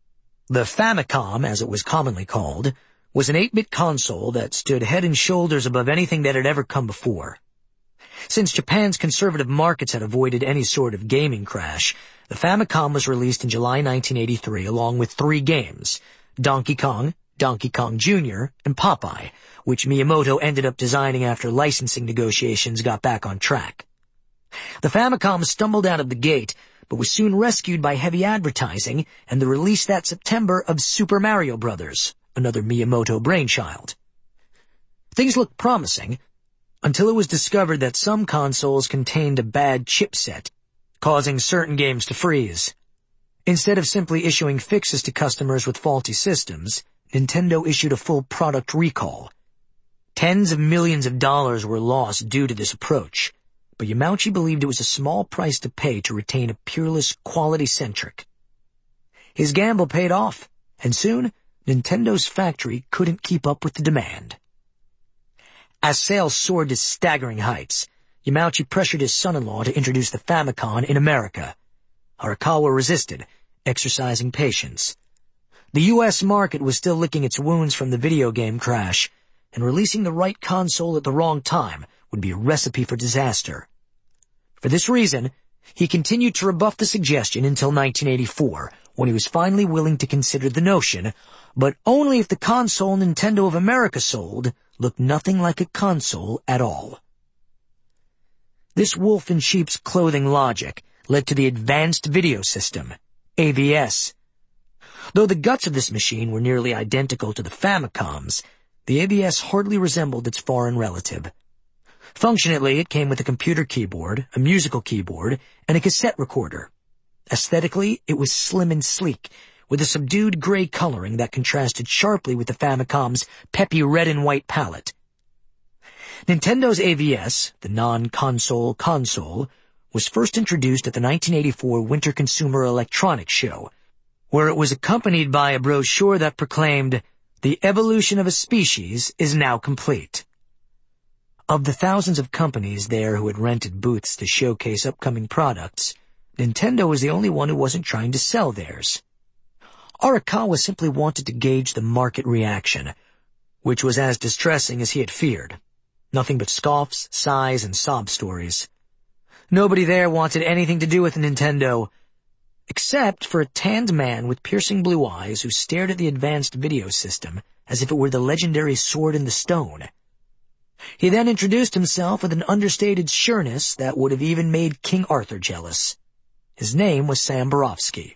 The Famicom, as it was commonly called, was an 8-bit console that stood head and shoulders above anything that had ever come before. Since Japan's conservative markets had avoided any sort of gaming crash, the Famicom was released in July 1983 along with 3 games, Donkey Kong, Donkey Kong Jr., and Popeye, which Miyamoto ended up designing after licensing negotiations got back on track. The Famicom stumbled out of the gate, but was soon rescued by heavy advertising and the release that September of Super Mario Bros., another Miyamoto brainchild. Things looked promising, until it was discovered that some consoles contained a bad chipset, causing certain games to freeze. Instead of simply issuing fixes to customers with faulty systems, Nintendo issued a full product recall. Tens of millions of dollars were lost due to this approach, but Yamauchi believed it was a small price to pay to retain a peerless, quality-centric. His gamble paid off, and soon, Nintendo's factory couldn't keep up with the demand. As sales soared to staggering heights, Yamauchi pressured his son-in-law to introduce the Famicom in America. Arakawa resisted, exercising patience. The U.S. market was still licking its wounds from the video game crash, and releasing the right console at the wrong time would be a recipe for disaster. For this reason, he continued to rebuff the suggestion until 1984, when he was finally willing to consider the notion, but only if the console Nintendo of America sold looked nothing like a console at all. This wolf-in-sheep's clothing logic led to the Advanced Video System, AVS. Though the guts of this machine were nearly identical to the Famicom's, the AVS hardly resembled its foreign relative. Functionally, it came with a computer keyboard, a musical keyboard, and a cassette recorder. Aesthetically, it was slim and sleek, with a subdued gray coloring that contrasted sharply with the Famicom's peppy red and white palette. Nintendo's AVS, the non-console console, was first introduced at the 1984 Winter Consumer Electronics Show, where it was accompanied by a brochure that proclaimed, "The evolution of a species is now complete." Of the thousands of companies there who had rented booths to showcase upcoming products, Nintendo was the only one who wasn't trying to sell theirs. Arakawa simply wanted to gauge the market reaction, which was as distressing as he had feared. Nothing but scoffs, sighs, and sob stories. Nobody there wanted anything to do with Nintendo, except for a tanned man with piercing blue eyes who stared at the Advanced Video System as if it were the legendary Sword in the Stone. He then introduced himself with an understated sureness that would have even made King Arthur jealous. His name was Sam Borofsky.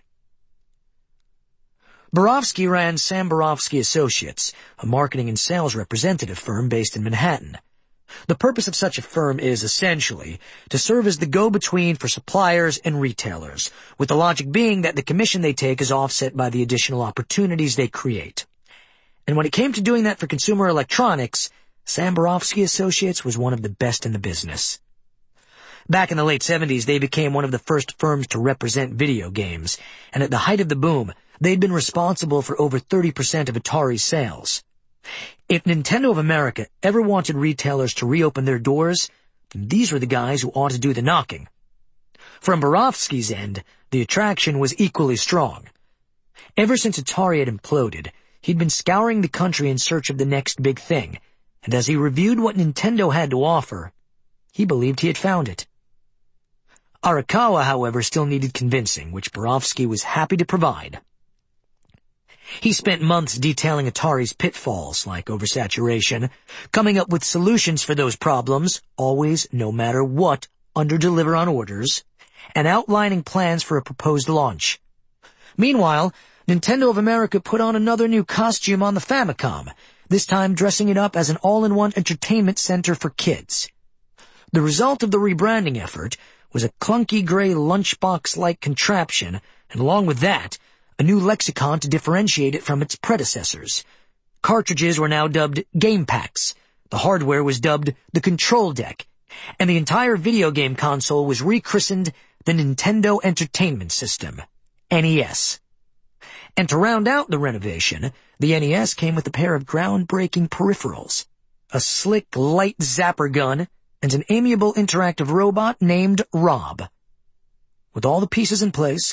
Borofsky ran Sam Borofsky Associates, a marketing and sales representative firm based in Manhattan. The purpose of such a firm is, essentially, to serve as the go-between for suppliers and retailers, with the logic being that the commission they take is offset by the additional opportunities they create. And when it came to doing that for consumer electronics, Sam Borofsky Associates was one of the best in the business. Back in the late 70s, they became one of the first firms to represent video games, and at the height of the boom, they'd been responsible for over 30% of Atari's sales. If Nintendo of America ever wanted retailers to reopen their doors, these were the guys who ought to do the knocking. From Borofsky's end, the attraction was equally strong. Ever since Atari had imploded, he'd been scouring the country in search of the next big thing, and as he reviewed what Nintendo had to offer, he believed he had found it. Arakawa, however, still needed convincing, which Borofsky was happy to provide. He spent months detailing Atari's pitfalls, like oversaturation, coming up with solutions for those problems, always, no matter what, under-deliver on orders, and outlining plans for a proposed launch. Meanwhile, Nintendo of America put on another new costume on the Famicom, this time dressing it up as an all-in-one entertainment center for kids. The result of the rebranding effort was a clunky gray lunchbox-like contraption, and along with that, a new lexicon to differentiate it from its predecessors. Cartridges were now dubbed game packs, the hardware was dubbed the control deck, and the entire video game console was rechristened the Nintendo Entertainment System, NES. And to round out the renovation, the NES came with a pair of groundbreaking peripherals, a slick light zapper gun, and an amiable interactive robot named Rob. With all the pieces in place,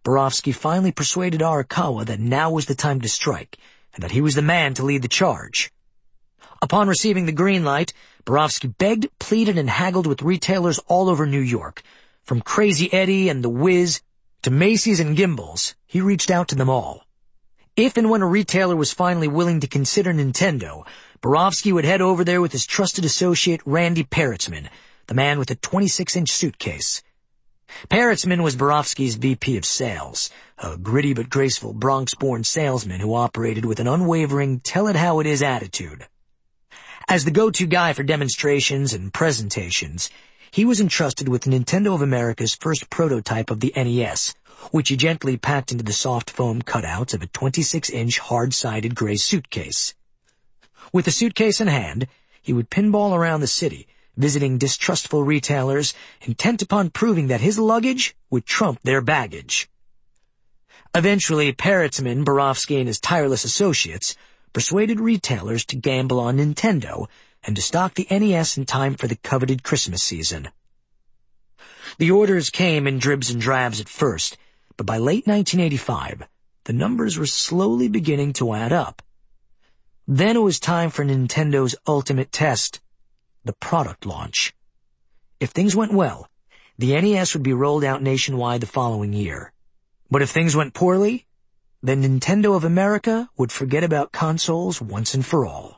Borofsky finally persuaded Arakawa that now was the time to strike, and that he was the man to lead the charge. Upon receiving the green light, Borofsky begged, pleaded, and haggled with retailers all over New York. From Crazy Eddie and The Wiz to Macy's and Gimbel's, he reached out to them all. If and when a retailer was finally willing to consider Nintendo, Borofsky would head over there with his trusted associate Randy Peretzman, the man with the 26-inch suitcase. Peretzman was Borofsky's VP of sales, a gritty but graceful Bronx-born salesman who operated with an unwavering tell-it-how-it-is attitude. As the go-to guy for demonstrations and presentations, he was entrusted with Nintendo of America's first prototype of the NES, which he gently packed into the soft foam cutouts of a 26-inch hard-sided gray suitcase. With the suitcase in hand, he would pinball around the city, visiting distrustful retailers, intent upon proving that his luggage would trump their baggage. Eventually, Peretzman, Borofsky, and his tireless associates persuaded retailers to gamble on Nintendo and to stock the NES in time for the coveted Christmas season. The orders came in dribs and drabs at first, but by late 1985, the numbers were slowly beginning to add up. Then it was time for Nintendo's ultimate test, the product launch. If things went well, the NES would be rolled out nationwide the following year. But if things went poorly, then Nintendo of America would forget about consoles once and for all.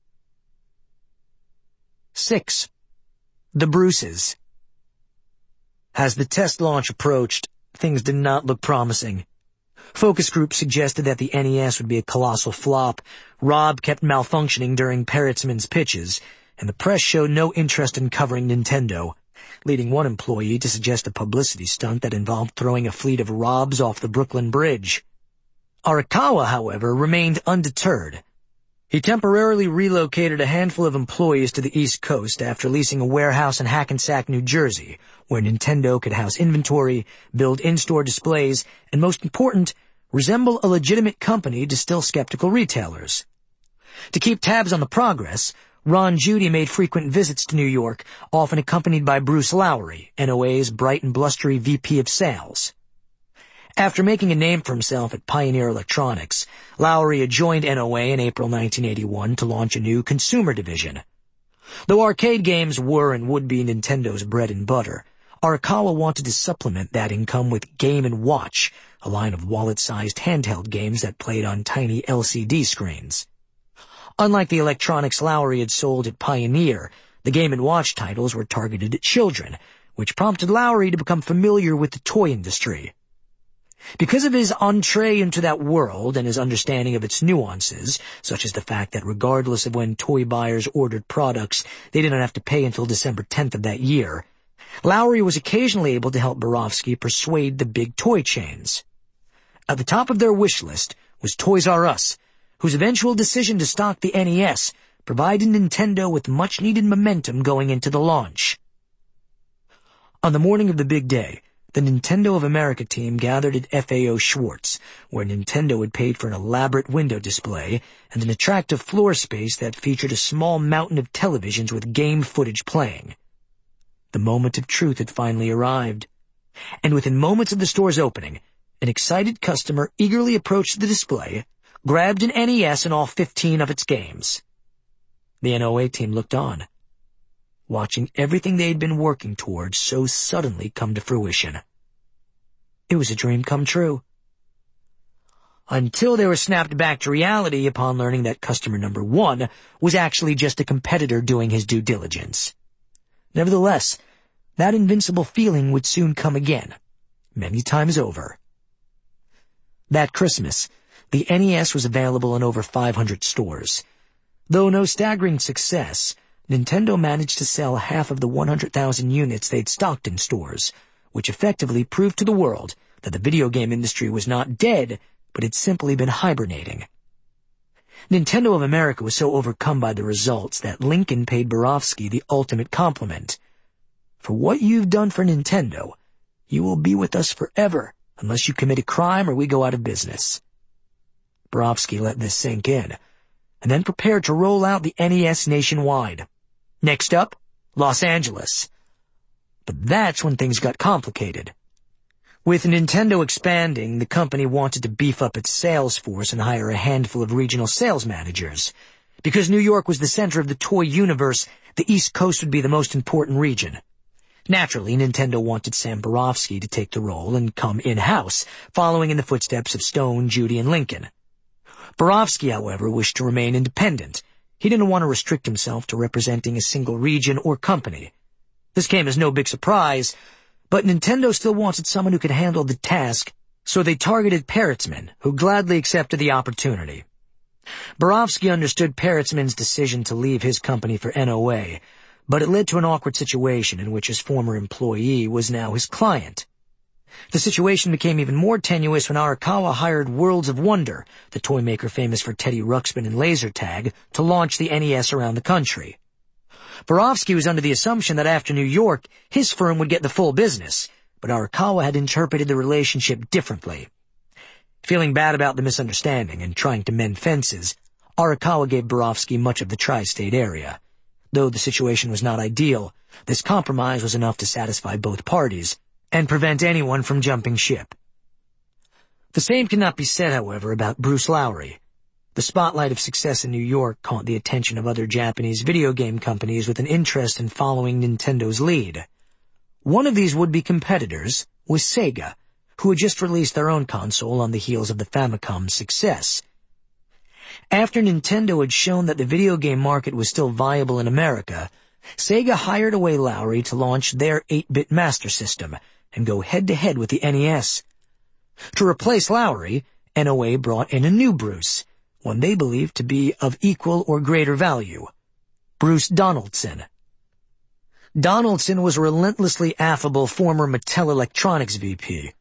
6. The Bruces. As the test launch approached, things did not look promising. Focus groups suggested that the NES would be a colossal flop, Rob kept malfunctioning during Peretzman's pitches, and the press showed no interest in covering Nintendo, leading one employee to suggest a publicity stunt that involved throwing a fleet of Robs off the Brooklyn Bridge. Arakawa, however, remained undeterred. He temporarily relocated a handful of employees to the East Coast after leasing a warehouse in Hackensack, New Jersey, where Nintendo could house inventory, build in-store displays, and most important, resemble a legitimate company to still skeptical retailers. To keep tabs on the progress, Ron Judy made frequent visits to New York, often accompanied by Bruce Lowery, NOA's bright and blustery VP of sales. After making a name for himself at Pioneer Electronics, Lowery had joined NOA in April 1981 to launch a new consumer division. Though arcade games were and would be Nintendo's bread and butter, Arakawa wanted to supplement that income with Game & Watch, a line of wallet-sized handheld games that played on tiny LCD screens. Unlike the electronics Lowery had sold at Pioneer, the Game & Watch titles were targeted at children, which prompted Lowery to become familiar with the toy industry. Because of his entree into that world and his understanding of its nuances, such as the fact that regardless of when toy buyers ordered products, they didn't have to pay until December 10th of that year, Lowery was occasionally able to help Borofsky persuade the big toy chains. At the top of their wish list was Toys R Us, whose eventual decision to stock the NES provided Nintendo with much-needed momentum going into the launch. On the morning of the big day, the Nintendo of America team gathered at FAO Schwartz, where Nintendo had paid for an elaborate window display and an attractive floor space that featured a small mountain of televisions with game footage playing. The moment of truth had finally arrived, and within moments of the store's opening, an excited customer eagerly approached the display, grabbed an NES and all 15 of its games. The NOA team looked on, watching everything they had been working towards so suddenly come to fruition. It was a dream come true. Until they were snapped back to reality upon learning that customer number 1 was actually just a competitor doing his due diligence. Nevertheless, that invincible feeling would soon come again, many times over. That Christmas, the NES was available in over 500 stores. Though no staggering success, Nintendo managed to sell half of the 100,000 units they'd stocked in stores, which effectively proved to the world that the video game industry was not dead, but had simply been hibernating. Nintendo of America was so overcome by the results that Lincoln paid Borofsky the ultimate compliment. For what you've done for Nintendo, you will be with us forever, unless you commit a crime or we go out of business. Borofsky let this sink in, and then prepared to roll out the NES nationwide. Next up, Los Angeles. But that's when things got complicated. With Nintendo expanding, the company wanted to beef up its sales force and hire a handful of regional sales managers. Because New York was the center of the toy universe, the East Coast would be the most important region. Naturally, Nintendo wanted Sam Borofsky to take the role and come in-house, following in the footsteps of Stone, Judy, and Lincoln. Borofsky, however, wished to remain independent. He didn't want to restrict himself to representing a single region or company. This came as no big surprise, but Nintendo still wanted someone who could handle the task, so they targeted Peretzman, who gladly accepted the opportunity. Borofsky understood Peretzman's decision to leave his company for NOA, but it led to an awkward situation in which his former employee was now his client. The situation became even more tenuous when Arakawa hired Worlds of Wonder, the toy maker famous for Teddy Ruxpin and Laser Tag, to launch the NES around the country. Borofsky was under the assumption that after New York, his firm would get the full business, but Arakawa had interpreted the relationship differently. Feeling bad about the misunderstanding and trying to mend fences, Arakawa gave Borofsky much of the tri-state area. Though the situation was not ideal, this compromise was enough to satisfy both parties and prevent anyone from jumping ship. The same cannot be said, however, about Bruce Lowry. The spotlight of success in New York caught the attention of other Japanese video game companies with an interest in following Nintendo's lead. One of these would-be competitors was Sega, who had just released their own console on the heels of the Famicom's success. After Nintendo had shown that the video game market was still viable in America, Sega hired away Lowry to launch their 8-bit Master System and go head-to-head with the NES. To replace Lowry, NOA brought in a new Bruce, one they believed to be of equal or greater value, Bruce Donaldson. Donaldson was a relentlessly affable former Mattel Electronics VP,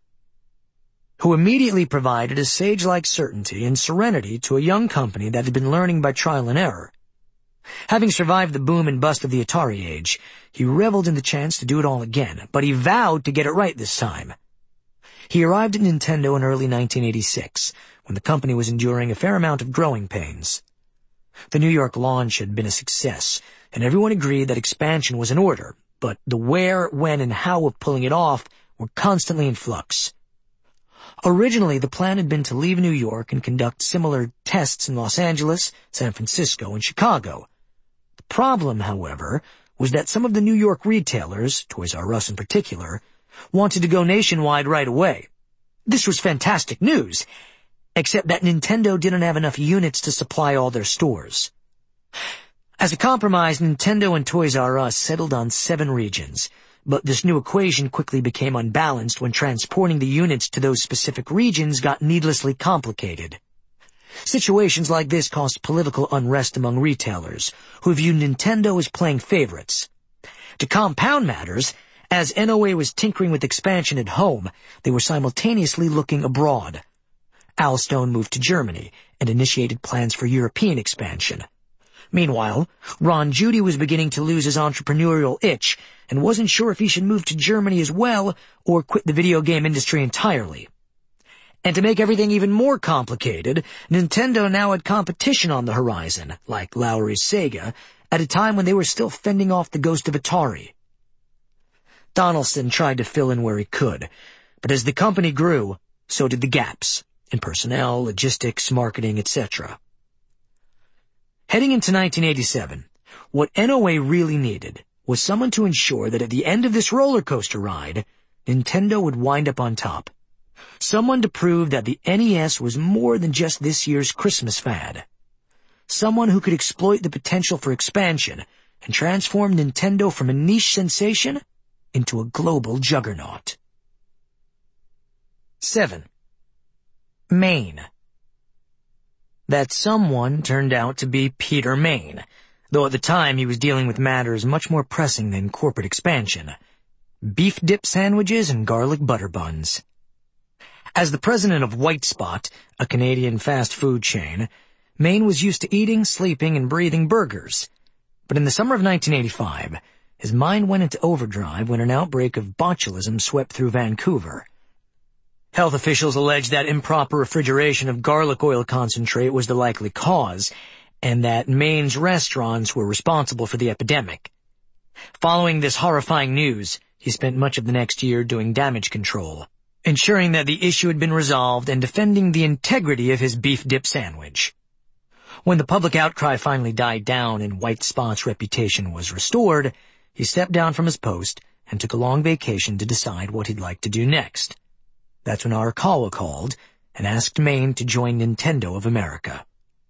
who immediately provided a sage-like certainty and serenity to a young company that had been learning by trial and error. Having survived the boom and bust of the Atari age, he reveled in the chance to do it all again, but he vowed to get it right this time. He arrived at Nintendo in early 1986, when the company was enduring a fair amount of growing pains. The New York launch had been a success, and everyone agreed that expansion was in order, but the where, when, and how of pulling it off were constantly in flux. Originally, the plan had been to leave New York and conduct similar tests in Los Angeles, San Francisco, and Chicago. The problem, however, was that some of the New York retailers, Toys R Us in particular, wanted to go nationwide right away. This was fantastic news, except that Nintendo didn't have enough units to supply all their stores. As a compromise, Nintendo and Toys R Us settled on 7 regions, but this new equation quickly became unbalanced when transporting the units to those specific regions got needlessly complicated. Situations like this caused political unrest among retailers, who viewed Nintendo as playing favorites. To compound matters, as NOA was tinkering with expansion at home, they were simultaneously looking abroad. Al Stone moved to Germany and initiated plans for European expansion. Meanwhile, Ron Judy was beginning to lose his entrepreneurial itch and wasn't sure if he should move to Germany as well or quit the video game industry entirely. And to make everything even more complicated, Nintendo now had competition on the horizon, like Lowry's Sega, at a time when they were still fending off the ghost of Atari. Donaldson tried to fill in where he could, but as the company grew, so did the gaps in personnel, logistics, marketing, etc. Heading into 1987, what NOA really needed was someone to ensure that at the end of this roller coaster ride, Nintendo would wind up on top. Someone to prove that the NES was more than just this year's Christmas fad. Someone who could exploit the potential for expansion and transform Nintendo from a niche sensation into a global juggernaut. 7. Mayne. That someone turned out to be Peter Mayne, though at the time he was dealing with matters much more pressing than corporate expansion: beef dip sandwiches and garlic butter buns. As the president of White Spot, a Canadian fast food chain, Mayne was used to eating, sleeping, and breathing burgers. But in the summer of 1985, his mind went into overdrive when an outbreak of botulism swept through Vancouver. Health officials alleged that improper refrigeration of garlic oil concentrate was the likely cause, and that Mayne's restaurants were responsible for the epidemic. Following this horrifying news, he spent much of the next year doing damage control. ensuring that the issue had been resolved and defending the integrity of his beef dip sandwich. When the public outcry finally died down and White Spot's reputation was restored, he stepped down from his post and took a long vacation to decide what he'd like to do next. That's when Arakawa called and asked Mayne to join Nintendo of America.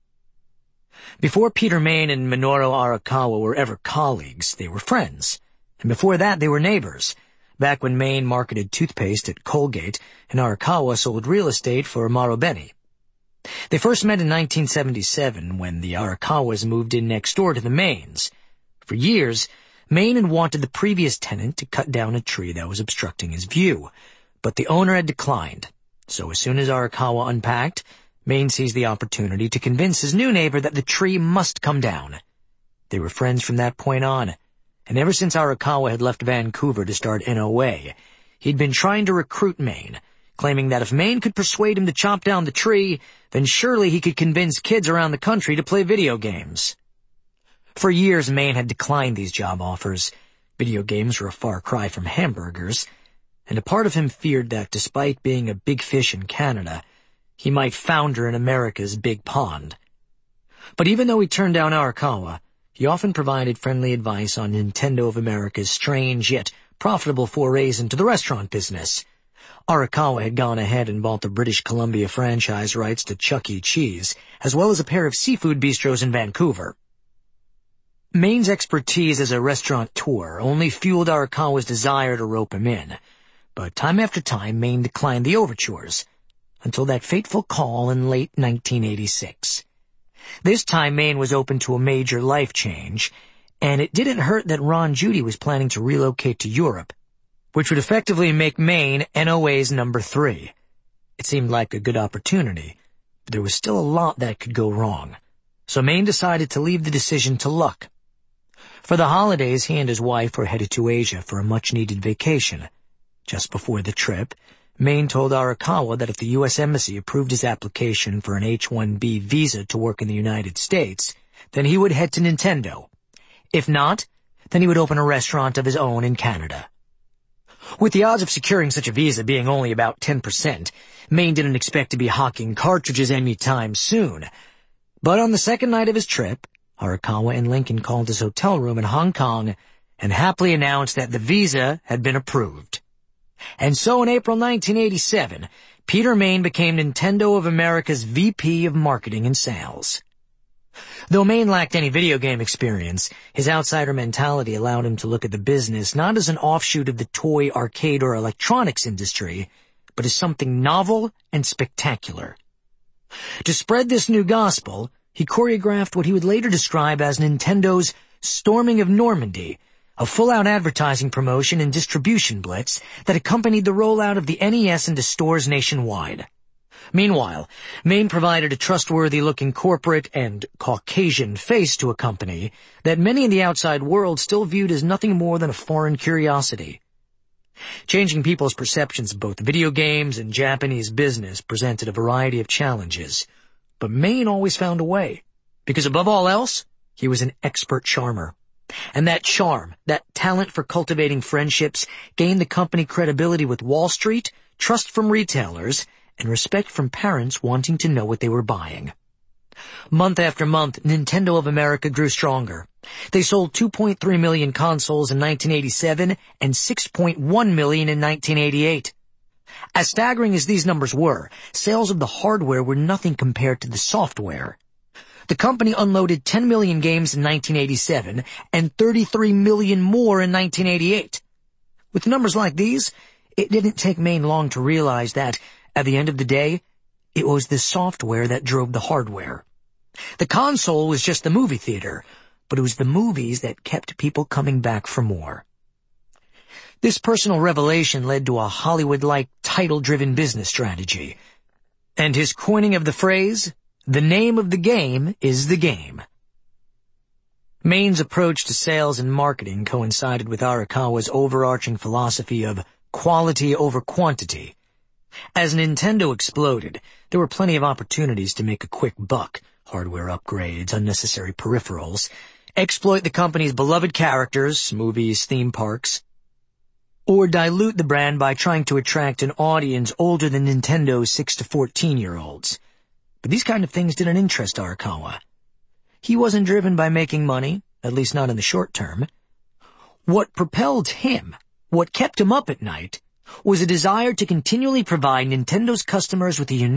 Before Peter Mayne and Minoru Arakawa were ever colleagues, they were friends. And before that, they were neighbors, back when Mayne marketed toothpaste at Colgate and Arakawa sold real estate for Marubeni. They first met in 1977 when the Arakawas moved in next door to the Maynes. For years, Mayne had wanted the previous tenant to cut down a tree that was obstructing his view, but the owner had declined. So as soon as Arakawa unpacked, Mayne seized the opportunity to convince his new neighbor that the tree must come down. They were friends from that point on, and ever since Arakawa had left Vancouver to start NOA, he'd been trying to recruit Mayne, claiming that if Mayne could persuade him to chop down the tree, then surely he could convince kids around the country to play video games. For years, Mayne had declined these job offers. Video games were a far cry from hamburgers, and a part of him feared that despite being a big fish in Canada, he might founder in America's big pond. But even though he turned down Arakawa, he often provided friendly advice on Nintendo of America's strange yet profitable forays into the restaurant business. Arakawa had gone ahead and bought the British Columbia franchise rights to Chuck E. Cheese, as well as a pair of seafood bistros in Vancouver. Mayne's expertise as a restaurateur only fueled Arakawa's desire to rope him in, but time after time Mayne declined the overtures, until that fateful call in late 1986. This time Mayne was open to a major life change, and it didn't hurt that Ron Judy was planning to relocate to Europe, which would effectively make Mayne NOA's number 3. It seemed like a good opportunity, but there was still a lot that could go wrong, so Mayne decided to leave the decision to luck. For the holidays, he and his wife were headed to Asia for a much-needed vacation. Just before the trip, Mayne told Arakawa that if the U.S. Embassy approved his application for an H-1B visa to work in the United States, then he would head to Nintendo. If not, then he would open a restaurant of his own in Canada. With the odds of securing such a visa being only about 10%, Mayne didn't expect to be hawking cartridges any time soon. But on the second night of his trip, Arakawa and Lincoln called his hotel room in Hong Kong and happily announced that the visa had been approved. And so in April 1987, Peter Mayne became Nintendo of America's VP of Marketing and Sales. Though Mayne lacked any video game experience, his outsider mentality allowed him to look at the business not as an offshoot of the toy, arcade, or electronics industry, but as something novel and spectacular. To spread this new gospel, he choreographed what he would later describe as Nintendo's Storming of Normandy, a full-out advertising promotion and distribution blitz that accompanied the rollout of the NES into stores nationwide. Meanwhile, Mayne provided a trustworthy-looking corporate and Caucasian face to a company that many in the outside world still viewed as nothing more than a foreign curiosity. Changing people's perceptions of both video games and Japanese business presented a variety of challenges, but Mayne always found a way, because above all else, he was an expert charmer. And that charm, that talent for cultivating friendships, gained the company credibility with Wall Street, trust from retailers, and respect from parents wanting to know what they were buying. Month after month, Nintendo of America grew stronger. They sold 2.3 million consoles in 1987 and 6.1 million in 1988. As staggering as these numbers were, sales of the hardware were nothing compared to the software. The company unloaded 10 million games in 1987 and 33 million more in 1988. With numbers like these, it didn't take Mayne long to realize that, at the end of the day, it was the software that drove the hardware. The console was just the movie theater, but it was the movies that kept people coming back for more. This personal revelation led to a Hollywood-like title-driven business strategy, and his coining of the phrase, "The name of the game is the game." Mayne's approach to sales and marketing coincided with Arakawa's overarching philosophy of quality over quantity. As Nintendo exploded, there were plenty of opportunities to make a quick buck, hardware upgrades, unnecessary peripherals, exploit the company's beloved characters, movies, theme parks. or dilute the brand by trying to attract an audience older than Nintendo's 6 to 14-year-olds. But these kind of things didn't interest Arakawa. He wasn't driven by making money, at least not in the short term. What propelled him, what kept him up at night, was a desire to continually provide Nintendo's customers with a unique